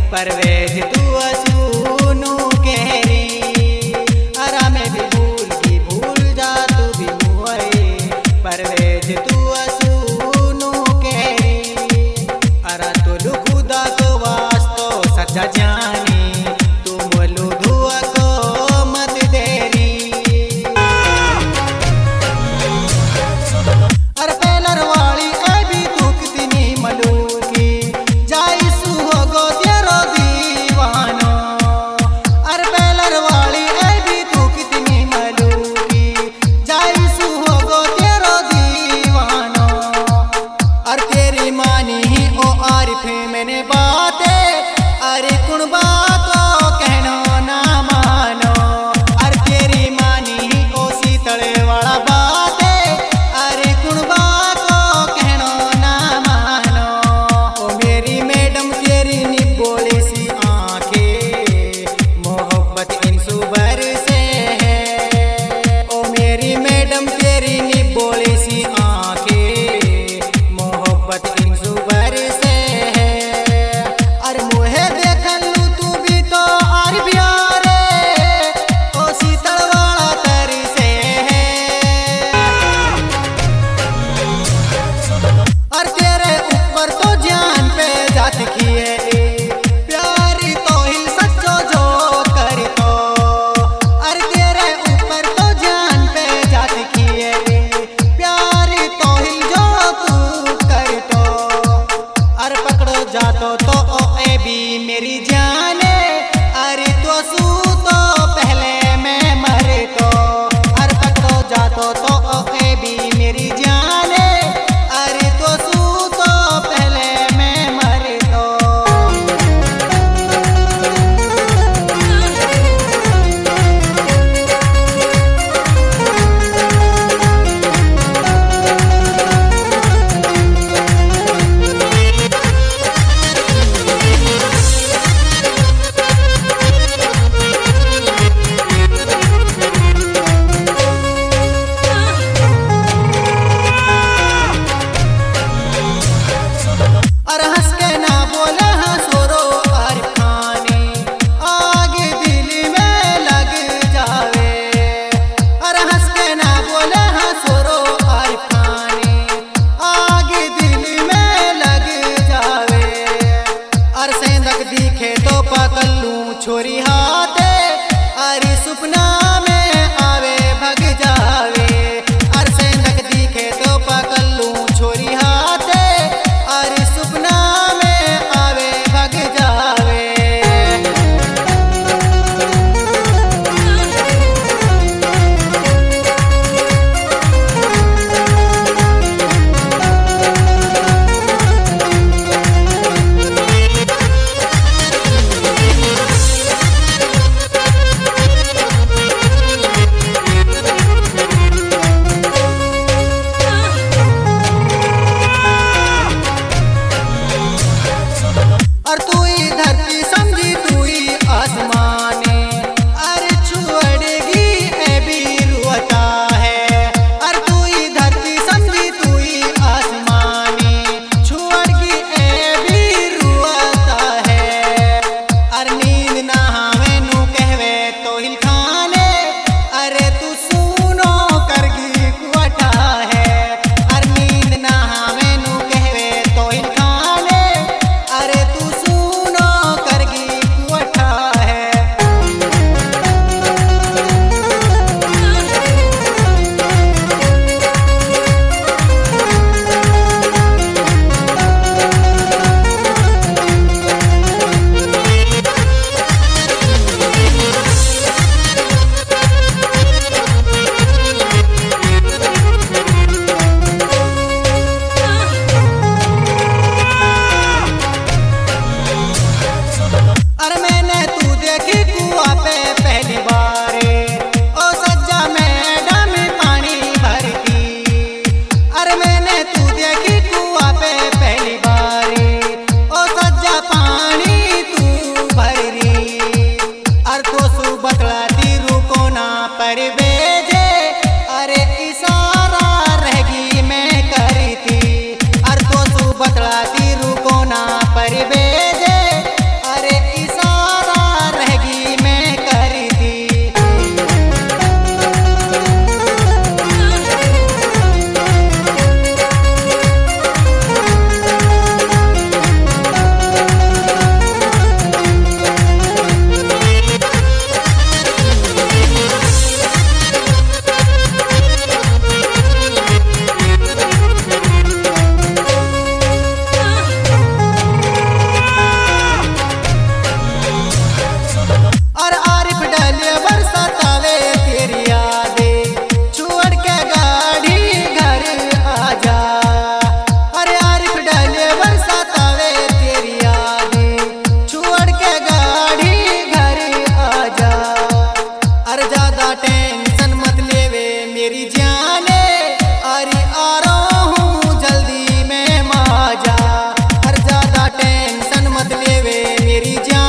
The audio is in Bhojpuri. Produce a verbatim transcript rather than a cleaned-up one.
परवेज तू असुनु केरी अरा में भी भूल की भूल जा तू भी मुए परवेज तू असुनु केरी अरा तो लुखुदा को वास्तो सच्चा जानी तू मोलू धुआ को मत देरी अरे पेलर वाली ए भी तू कितनी मलू की जाई सुहोगो तेरो दीवानो अरे पेलर वाली ए भी तू कितनी मलू की जाई सुहोगो तेरो दीवानो अरे तेरी मानी ही ओ आरिफे मैंने बातें अरे कुण बातों कहनो ना मानो अरे तेरी मानी ही ओ सीतले वाला बातें अरे कुण बातों कहनो ना मानो ओ मेरी मैडम तेरी नी बोली सी आंखें मोहब्बत इन सुबर से है ओ मेरी मैडम तेरी नी बोली सी आंखें मोहब्बत इन सुबर से है अरे मुहे देखन लू तू भी तो आर प्यारे ओ शीतल वाला तरी से है और तेरे ऊपर तो जान पे जात किए प्यारी तो हिल सच्चो जो करी तो अरे तेरे ऊपर तो जान पे जात किए प्यारी तो हिल जो तू करी तो अरे पकड़ो जातो तो ओ ए भी मेरी जाने अरे तो सू तो पहले मैं मरे तो अरे पकड़ो जातो तो ओ ए भी मेरी जाने अरे तो सू तो पहले मैं मरे तो अरे हंस के ना बोले हंसोरो अरे खाने आगे दिल में लग जावे अरे हंस के ना बोले हंसोरो अरे खाने आगे दिल में लग जावे अरे सेंधक दिखे तो पकड़ लूं छोरी हाथे अरे सुपना में आवे भग जावे अरे सेंधक दिखे तो पकड़ लूं छोरी हाथे अरे सुपना में आवे भग जावे तेरी जान